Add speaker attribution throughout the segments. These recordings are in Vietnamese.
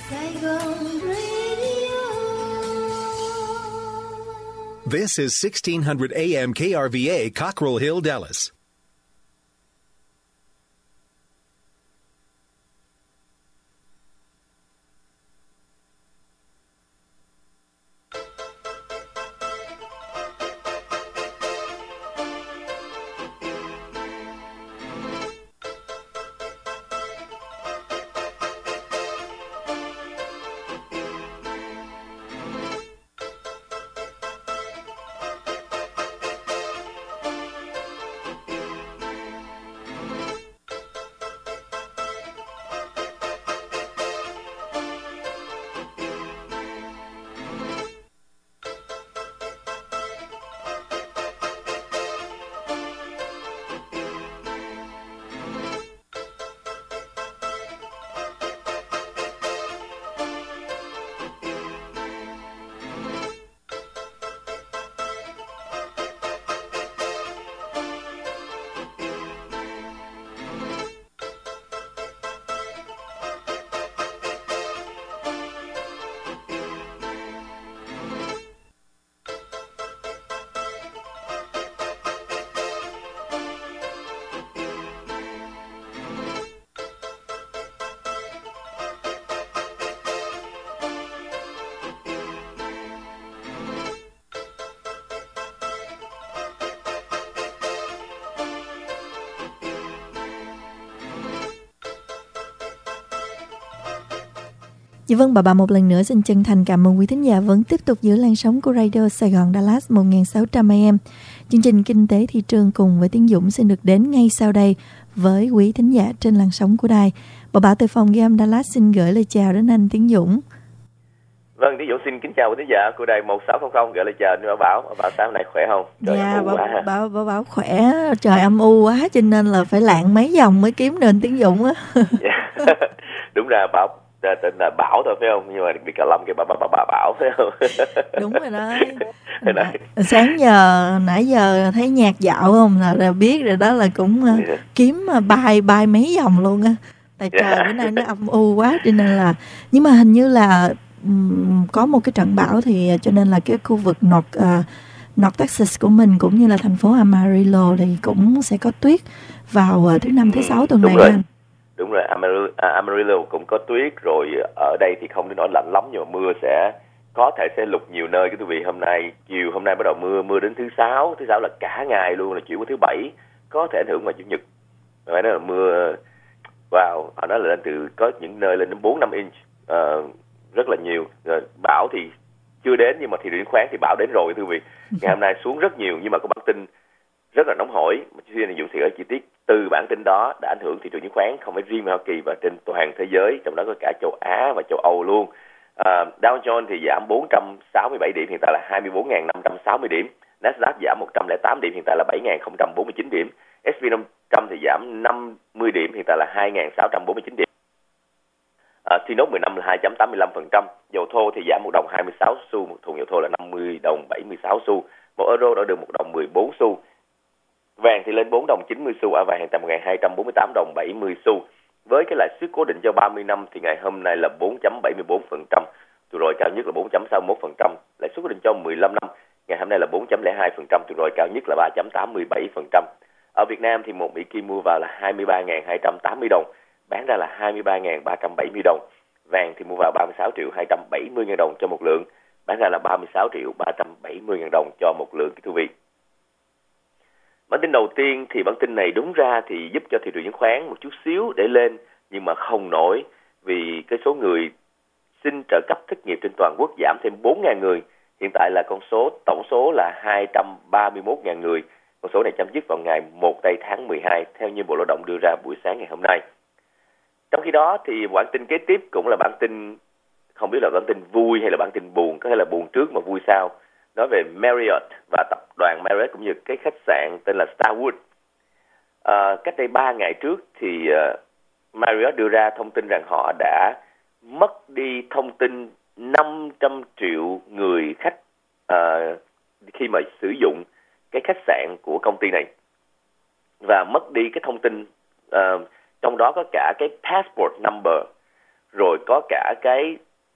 Speaker 1: Saigon Radio.
Speaker 2: This is 1600 AM KRVA, Cockrell Hill, Dallas.
Speaker 3: Dạ vâng, bà một lần nữa xin chân thành cảm ơn quý thính giả vẫn tiếp tục giữ làn sóng của Radio Sài Gòn Dallas 1600 AM. Chương trình Kinh tế Thị trường cùng với Tiến Dũng xin được đến ngay sau đây với quý thính giả trên làn sóng của đài. Bà Bảo từ phòng ghi âm Dallas xin gửi lời chào đến anh Tiến Dũng.
Speaker 4: Vâng, Tiến Dũng xin kính chào quý thính giả của đài 1600 gửi lời chào đến Bảo. Bảo sáng hôm nay khỏe không?
Speaker 3: Trời dạ, Bảo khỏe, trời âm u quá cho nên là phải lạng mấy vòng mới kiếm được anh Tiến Dũng á.
Speaker 4: Đúng ra Bảo tên là Bảo thôi phải không, nhưng mà bị Cà Lâm kêu bà Bảo phải không?
Speaker 3: Đúng rồi đó. Sáng giờ nãy giờ thấy nhạc dạo không là biết rồi đó, là cũng kiếm bay mấy vòng luôn á, tại trời bữa nay nó âm u quá cho nên là, nhưng mà hình như là có một cái trận bão thì cho nên là cái khu vực North Texas của mình cũng như là thành phố Amarillo thì cũng sẽ có tuyết vào thứ năm thứ sáu tuần này anh.
Speaker 4: Đúng rồi, Amarillo cũng có tuyết rồi. Ở đây thì không đến nỗi lạnh lắm, nhưng mà mưa sẽ lụt nhiều nơi. Cái quý vị, chiều hôm nay bắt đầu mưa đến thứ sáu là cả ngày luôn, là chuyển qua thứ bảy có thể ảnh hưởng vào chủ nhật. Phải nói là mưa họ nói là lên từ có những nơi lên đến 4-5 inch, rất là nhiều. Rồi bão thì chưa đến, nhưng mà thị trường chứng khoán thì bão đến rồi quý vị. Ngày hôm nay xuống rất nhiều, nhưng mà có bản tin rất là nóng hổi mà chuyên gia Dũng sẽ gửi chi tiết từ bản tin đó đã ảnh hưởng thị trường chứng khoán không phải riêng ở Hoa Kỳ và trên toàn thế giới, trong đó có cả châu Á và châu Âu luôn. Dow Jones thì giảm 467 điểm, hiện tại là 24.560 điểm. Nasdaq giảm 108 điểm, hiện tại là 7.049 điểm. S&P 500 thì giảm 50 điểm, hiện tại là 2.649 điểm. Sinopec 15 là 2.85%. Dầu thô thì giảm 1 đồng 26 xu, một thùng dầu thô là 50 đồng 76 xu. Một euro đổi được 1 đồng 14 xu. Vàng thì lên 4 đồng 90 xu, ở vàng hiện tại 1.248 đồng 70 xu. Với cái lãi suất cố định cho 30 năm thì ngày hôm nay là 4.74%, từ rồi cao nhất là 4.61%. Lãi suất cố định cho 15 năm ngày hôm nay là 4.02%, từ rồi cao nhất là 3.87%. Ở Việt Nam thì một Mỹ Kim mua vào là 23.280 đồng, bán ra là 23.370 đồng. Vàng thì mua vào 36.270.000 đồng cho một lượng, bán ra là 36.370.000 đồng cho một lượng quý vị. Bản tin đầu tiên thì bản tin này đúng ra thì giúp cho thị trường chứng khoán một chút xíu để lên, nhưng mà không nổi vì cái số người xin trợ cấp thất nghiệp trên toàn quốc giảm thêm 4.000 người. Hiện tại là tổng số là 231.000 người. Con số này chấm dứt vào ngày 1 tây tháng 12 theo như Bộ Lao động đưa ra buổi sáng ngày hôm nay. Trong khi đó thì bản tin kế tiếp cũng là bản tin, không biết là bản tin vui hay là bản tin buồn, có thể là buồn trước mà vui sau. Nói về Marriott và tập đoàn Marriott cũng như cái khách sạn tên là Starwood. Cách đây 3 ngày trước thì Marriott đưa ra thông tin rằng họ đã mất đi thông tin 500 triệu người khách khi mà sử dụng cái khách sạn của công ty này, và mất đi cái thông tin trong đó có cả cái passport number rồi có cả cái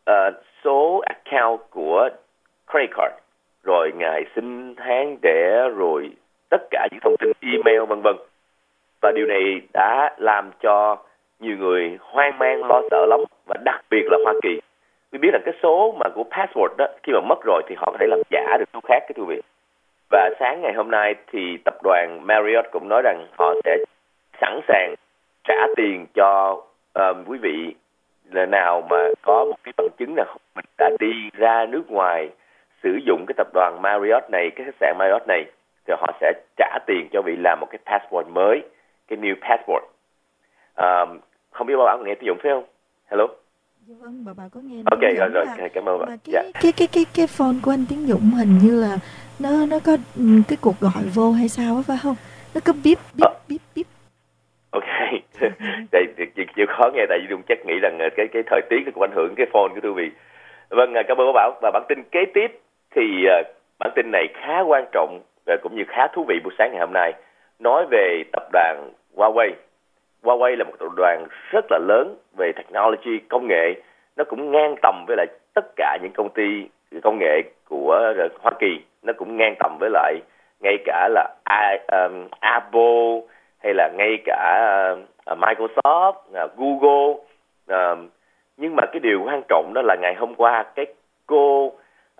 Speaker 4: số account của credit card, rồi ngày sinh tháng đẻ, rồi tất cả những thông tin email vân vân. Và điều này đã làm cho nhiều người hoang mang lo sợ lắm, và đặc biệt là Hoa Kỳ. Tôi biết là cái số mà của password đó, khi mà mất rồi thì họ có thể làm giả được số khác, cái thưa quý vị. Và sáng ngày hôm nay thì tập đoàn Marriott cũng nói rằng họ sẽ sẵn sàng trả tiền cho quý vị là nào mà có một cái bằng chứng là mình đã đi ra nước ngoài sử dụng cái tập đoàn Marriott này, cái khách sạn Marriott này, thì họ sẽ trả tiền cho vị làm một cái passport mới, cái new passport. Không biết bà Bảo nghe tiếng Dũng phải không? Hello.
Speaker 3: Dạ vâng, bà có nghe.
Speaker 4: Ok, rồi, cảm ơn bà.
Speaker 3: Mà cái phone của anh Tiến Dũng hình như là nó có cái cuộc gọi vô hay sao á, phải không? Nó có bíp.
Speaker 4: Ok, tại chịu khó nghe, tại vì Dung chắc nghĩ rằng cái thời tiết cũng ảnh hưởng cái phone của quý vị. Vâng, cảm ơn bà Bảo. Và bản tin kế tiếp thì bản tin này khá quan trọng và cũng như khá thú vị buổi sáng ngày hôm nay, nói về tập đoàn Huawei. Huawei là một tập đoàn rất là lớn về technology, công nghệ. Nó cũng ngang tầm với lại tất cả những công ty công nghệ của Hoa Kỳ. Nó cũng ngang tầm với lại ngay cả là Apple, hay là ngay cả Microsoft, Google. Nhưng mà cái điều quan trọng đó là ngày hôm qua cái cô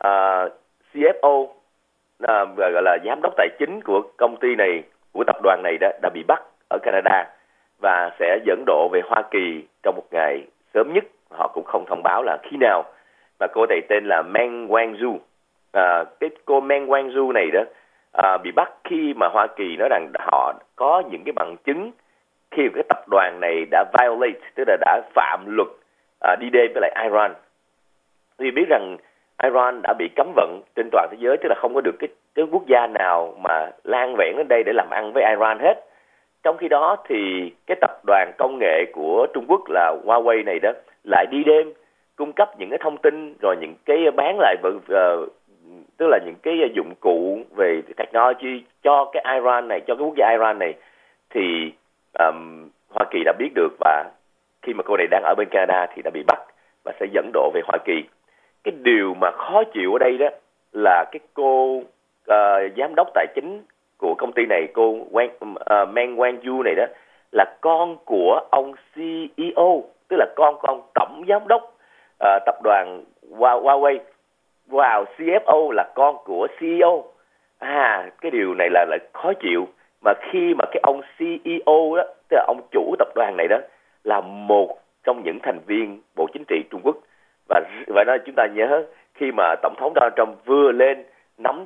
Speaker 4: CFO, gọi là giám đốc tài chính của công ty này, của tập đoàn này đã bị bắt ở Canada và sẽ dẫn độ về Hoa Kỳ trong một ngày sớm nhất. Họ cũng không thông báo là khi nào. Và cô này tên là Meng Wanzhou. Cái cô Meng Wanzhou này đó bị bắt khi mà Hoa Kỳ nói rằng họ có những cái bằng chứng khi cái tập đoàn này đã violate, tức là đã phạm luật đi đêm với lại Iran. Vì biết rằng Iran đã bị cấm vận trên toàn thế giới, tức là không có được cái quốc gia nào mà lan vẻn đến đây để làm ăn với Iran hết. Trong khi đó thì cái tập đoàn công nghệ của Trung Quốc là Huawei này đó lại đi đêm cung cấp những cái thông tin, rồi những cái bán lại tức là những cái dụng cụ về technology cho cái Iran này, cho cái quốc gia Iran này. Thì Hoa Kỳ đã biết được, và khi mà cô này đang ở bên Canada thì đã bị bắt và sẽ dẫn độ về Hoa Kỳ. Cái điều mà khó chịu ở đây đó là cái cô giám đốc tài chính của công ty này, cô Meng Wanzhou này đó, là con của ông CEO, tức là con của ông tổng giám đốc tập đoàn Huawei. Wow, CFO là con của CEO. Cái điều này là khó chịu. Mà khi mà cái ông CEO đó, tức là ông chủ tập đoàn này đó, là một trong những thành viên Bộ Chính trị Trung Quốc. Và đó chúng ta nhớ, khi mà Tổng thống Donald Trump vừa lên nắm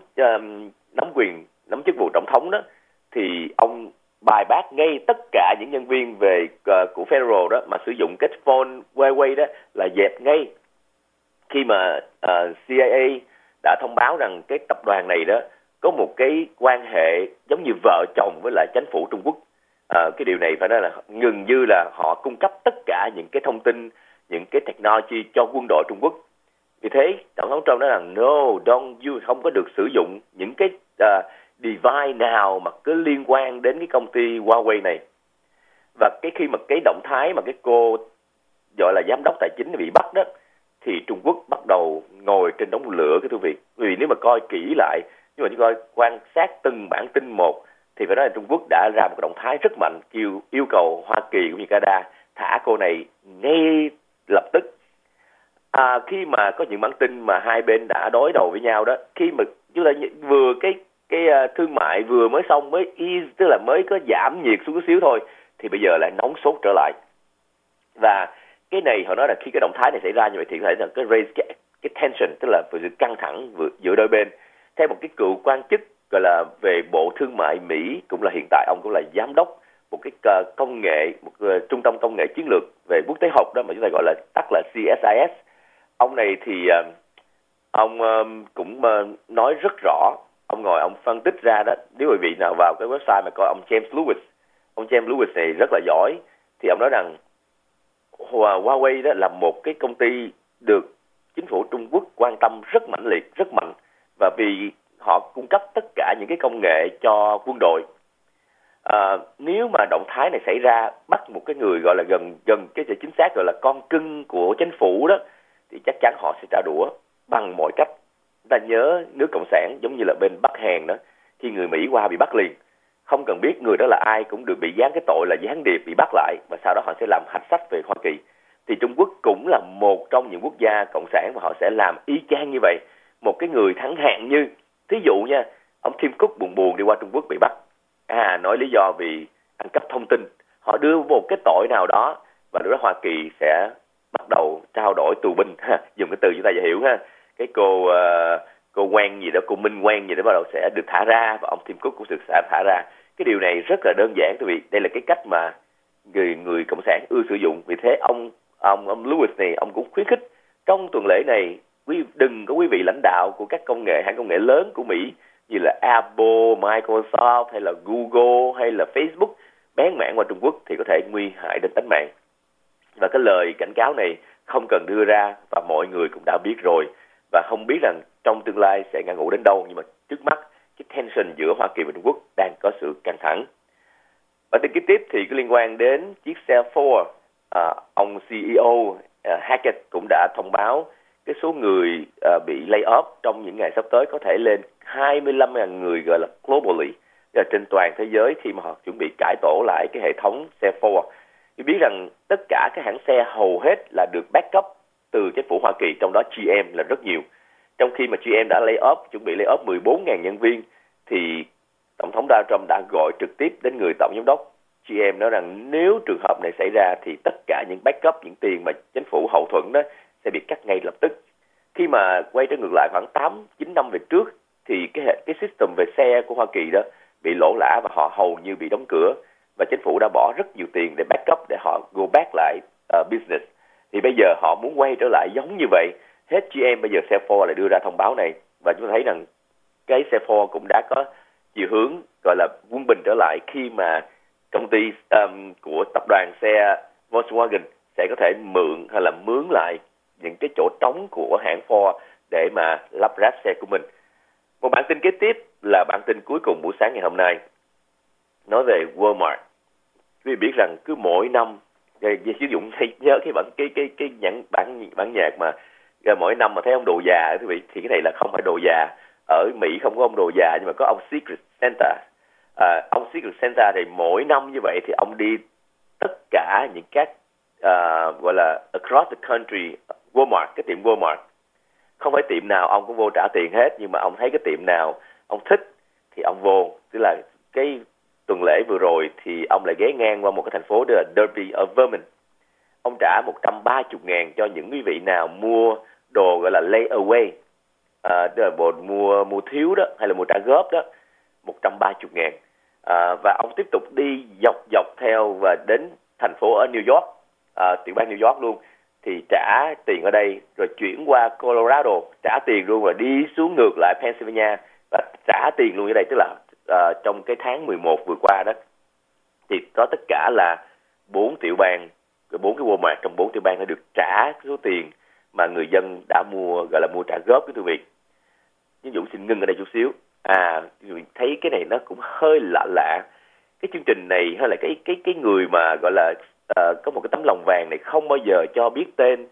Speaker 4: chức vụ tổng thống đó, thì ông bài bác ngay tất cả những nhân viên của Federal đó mà sử dụng cái phone Huawei đó là dẹp ngay. Khi mà CIA đã thông báo rằng cái tập đoàn này đó có một cái quan hệ giống như vợ chồng với lại chính phủ Trung Quốc, cái điều này phải nói là gần như là họ cung cấp tất cả những cái thông tin, những cái technology cho quân đội Trung Quốc. Vì thế Tổng thống Trump nói rằng không có được sử dụng những cái device nào mà cứ liên quan đến cái công ty Huawei này. Và khi mà cái động thái mà cái cô gọi là giám đốc tài chính bị bắt đó, thì Trung Quốc bắt đầu ngồi trên đống lửa, cái thưa quý vị. Vì nếu mà coi kỹ lại, nhưng mà coi quan sát từng bản tin một, thì phải nói là Trung Quốc đã ra một cái động thái rất mạnh, yêu cầu Hoa Kỳ cũng như Canada thả cô này ngay lập tức. Khi mà có những bản tin mà hai bên đã đối đầu với nhau đó, khi mà chúng ta vừa cái thương mại vừa mới xong, tức là mới có giảm nhiệt xuống chút xíu thôi, thì bây giờ lại nóng sốt trở lại. Và cái này họ nói là khi cái động thái này xảy ra như vậy thì có thể là cái raise cái tension, tức là sự căng thẳng giữa đôi bên. Theo một cái cựu quan chức gọi là về Bộ Thương mại Mỹ, cũng là hiện tại ông cũng là giám đốc một cái công nghệ, một trung tâm công nghệ chiến lược về quốc tế học đó mà chúng ta gọi là tắt là CSIS. Ông này thì ông cũng nói rất rõ, ông phân tích ra đó. Nếu quý vị nào vào cái website mà coi ông James Lewis này rất là giỏi, thì ông nói rằng Huawei đó là một cái công ty được chính phủ Trung Quốc quan tâm rất mãnh liệt, rất mạnh, và vì họ cung cấp tất cả những cái công nghệ cho quân đội. nếu mà động thái này xảy ra, bắt một cái người gọi là gần cái chính xác gọi là con cưng của chính phủ đó, thì chắc chắn họ sẽ trả đũa bằng mọi cách. Ta nhớ nước Cộng sản giống như là bên Bắc Hàn đó, khi người Mỹ qua bị bắt liền, không cần biết người đó là ai cũng được bị dán cái tội là gián điệp, bị bắt lại và sau đó họ sẽ làm hạch sách về Hoa Kỳ. Thì Trung Quốc cũng là một trong những quốc gia cộng sản và họ sẽ làm y chang như vậy. Một cái người thắng hạn như, thí dụ nha, ông Tim Cook buồn đi qua Trung Quốc bị bắt, nói lý do vì ăn cắp thông tin, họ đưa một cái tội nào đó và lúc đó Hoa Kỳ sẽ bắt đầu trao đổi tù binh, dùng cái từ chúng ta dễ hiểu ha. Cái cô Wang gì đó, cô Minh Wang gì đó bắt đầu sẽ được thả ra và ông Tim Cook cũng sẽ thả ra. Cái điều này rất là đơn giản, tại vì đây là cái cách mà người cộng sản ưa sử dụng. Vì thế ông Lewis này, ông cũng khuyến khích trong tuần lễ này đừng có quý vị lãnh đạo của các hãng công nghệ lớn của Mỹ như là Apple, Microsoft hay là Google hay là Facebook bén mảng qua Trung Quốc thì có thể nguy hại đến tính mạng. Và cái lời cảnh cáo này không cần đưa ra và mọi người cũng đã biết rồi, và không biết rằng trong tương lai sẽ ngã ngũ đến đâu, nhưng mà trước mắt cái tension giữa Hoa Kỳ và Trung Quốc đang có sự căng thẳng. Và tin kế tiếp thì có liên quan đến chiếc xe Ford. Ông CEO Hackett cũng đã thông báo cái số người bị lay off trong những ngày sắp tới có thể lên 25.000 người, gọi là globally, là trên toàn thế giới, khi mà họ chuẩn bị cải tổ lại cái hệ thống xe Ford. Tôi biết rằng tất cả các hãng xe hầu hết là được backup từ chính phủ Hoa Kỳ, trong đó GM là rất nhiều. Trong khi mà GM đã chuẩn bị lay off 14.000 nhân viên, thì Tổng thống Donald Trump đã gọi trực tiếp đến người tổng giám đốc GM nói rằng nếu trường hợp này xảy ra thì tất cả những backup, những tiền mà chính phủ hậu thuẫn đó sẽ bị cắt ngay lập tức. Khi mà quay trở ngược lại khoảng 8-9 năm về trước thì cái system về xe của Hoa Kỳ đó bị lỗ lã và họ hầu như bị đóng cửa, và chính phủ đã bỏ rất nhiều tiền để backup, để họ go back lại business. Thì bây giờ họ muốn quay trở lại giống như vậy. Hết GM, bây giờ xe Ford lại đưa ra thông báo này, và chúng ta thấy rằng cái xe Ford cũng đã có chiều hướng gọi là quân bình trở lại, khi mà công ty của tập đoàn xe Volkswagen sẽ có thể mượn hay là mướn lại những cái chỗ trống của hãng Ford để mà lắp ráp xe của mình. Một bản tin kế tiếp là bản tin cuối cùng buổi sáng ngày hôm nay, nói về Walmart. Quý vị biết rằng cứ mỗi năm, sử dụng nhớ cái bản nhạc mà mỗi năm mà thấy ông đồ già, quý vị, thì cái này là không phải đồ già. Ở Mỹ không có ông đồ già, nhưng mà có ông Secret Santa. Ông Secret Santa thì mỗi năm như vậy thì ông đi tất cả những các gọi là across the country Walmart, cái tiệm Walmart. Không phải tiệm nào ông cũng vô trả tiền hết, nhưng mà ông thấy cái tiệm nào ông thích thì ông vô. Tức là cái tuần lễ vừa rồi thì ông lại ghé ngang qua một cái thành phố đó là Derby ở Vermont. Ông trả 130.000 cho những quý vị nào mua đồ gọi là layaway, tức là bộ mua thiếu đó hay là mua trả góp đó, 130.000. Và ông tiếp tục đi dọc theo và đến thành phố ở New York, tiểu bang New York luôn, thì trả tiền ở đây rồi chuyển qua Colorado trả tiền luôn, rồi đi xuống ngược lại Pennsylvania và trả tiền luôn ở đây. Tức là trong cái tháng 11 vừa qua đó thì có tất cả là 4 tiểu bang, 4 cái Walmart trong 4 tiểu bang đã được trả số tiền mà người dân đã mua, gọi là mua trả góp. Cái quý vị, ví dụ xin ngưng ở đây chút xíu. Thấy cái này nó cũng hơi lạ lạ. Cái chương trình này hay là cái người mà gọi là có một cái tấm lòng vàng này không bao giờ cho biết tên,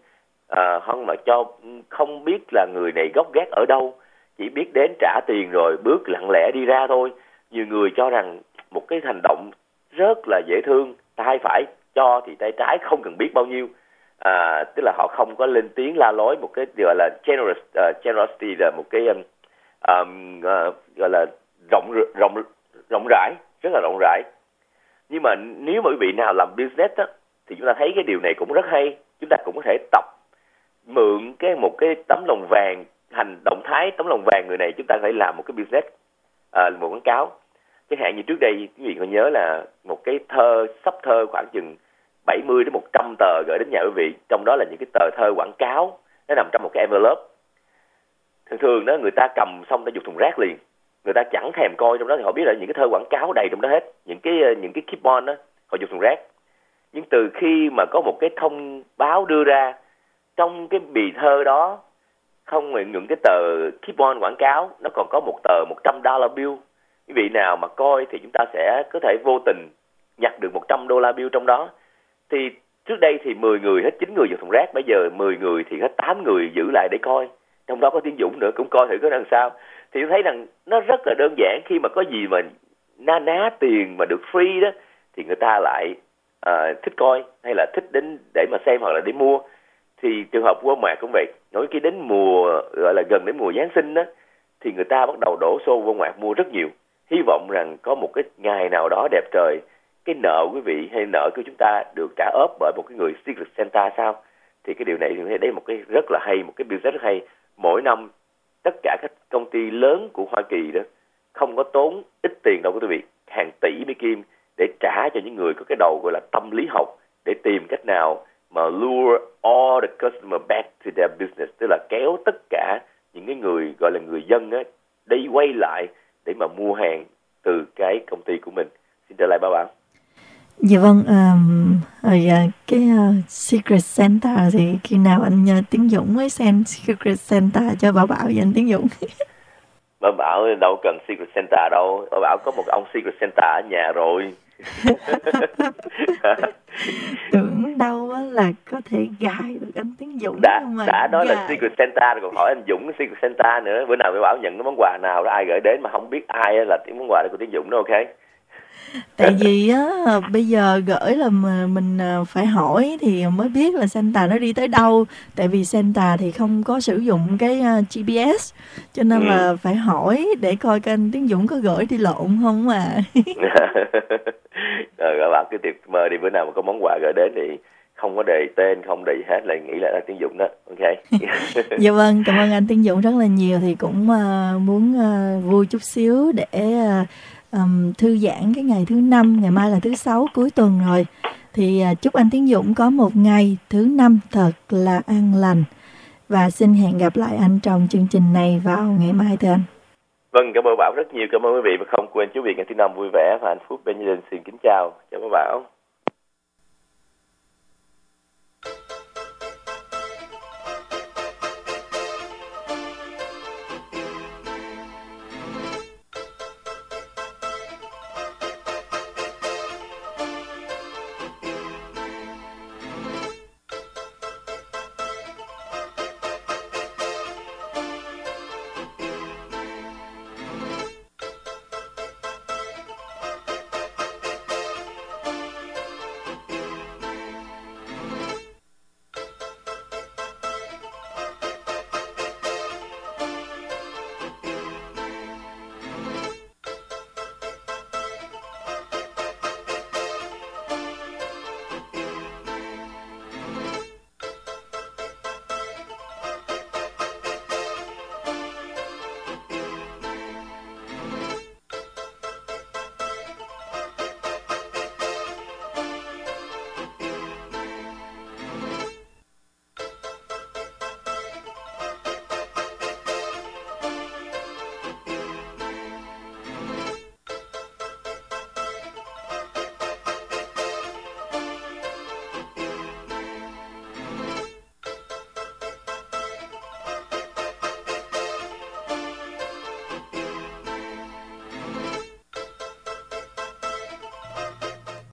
Speaker 4: không biết là người này gốc gác ở đâu, chỉ biết đến trả tiền rồi bước lặng lẽ đi ra thôi. Nhiều người cho rằng một cái hành động rất là dễ thương, tay phải cho thì tay trái không cần biết bao nhiêu. Tức là họ không có lên tiếng la lối, một cái gọi là generosity, là một cái gọi là rộng rãi, rất là rộng rãi. Nhưng mà nếu mà quý vị nào làm business á, thì chúng ta thấy cái điều này cũng rất hay. Chúng ta cũng có thể tập mượn một cái tấm lòng vàng, động thái tấm lòng vàng người này, chúng ta phải làm một cái business, một quảng cáo. Chẳng hạn như trước đây quý vị có nhớ là một cái sắp thơ khoảng chừng 70 đến 100 tờ gửi đến nhà quý vị, trong đó là những cái tờ thơ quảng cáo, nó nằm trong một cái envelope. Thường đó người ta cầm xong ta giục thùng rác liền, người ta chẳng thèm coi trong đó, thì họ biết là những cái thơ quảng cáo đầy trong đó hết, những cái keep on đó họ giục thùng rác. Nhưng từ khi mà có một cái thông báo đưa ra, trong cái bì thơ đó không những cái tờ keep on quảng cáo, nó còn có một tờ $100 bill quý vị nào mà coi thì chúng ta sẽ có thể vô tình nhặt được $100 bill trong đó. Thì trước đây thì 10 người hết 9 người vào thùng rác, bây giờ 10 người thì hết 8 người giữ lại để coi. Trong đó có Tiến Dũng nữa, cũng coi thử có làm sao. Thì tôi thấy rằng nó rất là đơn giản, khi mà có gì mà na ná tiền mà được free đó thì người ta lại thích coi hay là thích đến để mà xem hoặc là để mua. Thì trường hợp Walmart cũng vậy, nói khi đến mùa gọi là gần đến mùa Giáng sinh đó thì người ta bắt đầu đổ xô Walmart mua rất nhiều. Hy vọng rằng có một cái ngày nào đó đẹp trời, cái nợ quý vị hay nợ của chúng ta được trả ốp bởi một cái người Secret Santa sao. Thì cái điều này thì thấy đấy một cái rất là hay, một cái business rất hay. Mỗi năm tất cả các công ty lớn của Hoa Kỳ đó không có tốn ít tiền đâu quý vị, hàng tỷ Mỹ Kim để trả cho những người có cái đầu gọi là tâm lý học, để tìm cách nào mà lure all the customer back to their business, tức là kéo tất cả những cái người gọi là người dân á đi quay lại để mà mua hàng từ cái công ty của mình. Xin trở lại ba bạn.
Speaker 3: Dạ vâng, cái Secret Santa thì khi nào anh Tiến Dũng mới send Secret Santa cho Bảo Bảo và anh Tiến Dũng?
Speaker 4: Bà Bảo đâu cần Secret Santa đâu, bà Bảo có một ông Secret Santa ở nhà rồi.
Speaker 3: Tưởng đâu là có thể gài được anh Tiến Dũng.
Speaker 4: Đã nói là Secret Santa rồi còn hỏi anh Dũng Secret Santa nữa. Bữa nào bà Bảo nhận cái món quà nào đó ai gửi đến mà không biết ai là món quà của Tiến Dũng đó, ok?
Speaker 3: Tại vì á bây giờ gửi là mình phải hỏi thì mới biết là Santa nó đi tới đâu. Tại vì Santa thì không có sử dụng cái GPS, cho nên là phải hỏi để coi cái anh Tiến Dũng có gửi đi lộn không mà.
Speaker 4: Rồi các bạn cứ tuyệt mơ đi, bữa nào mà có món quà gửi đến thì không có đề tên, không đề gì hết, lại nghĩ là Tiến Dũng đó, ok?
Speaker 3: Dạ vâng, cảm ơn anh Tiến Dũng rất là nhiều. Thì cũng muốn vui chút xíu để thư giãn cái ngày thứ Năm, ngày mai là thứ Sáu cuối tuần rồi. Thì chúc anh Tiến Dũng có một ngày thứ Năm thật là an lành. Và xin hẹn gặp lại anh trong chương trình này vào ngày mai thưa anh.
Speaker 4: Vâng, cảm ơn Bảo rất nhiều, cảm ơn quý vị, và không quên chúc quý vị ngày thứ Năm vui vẻ và hạnh phúc bên gia đình. Xin kính chào, chào các Bảo.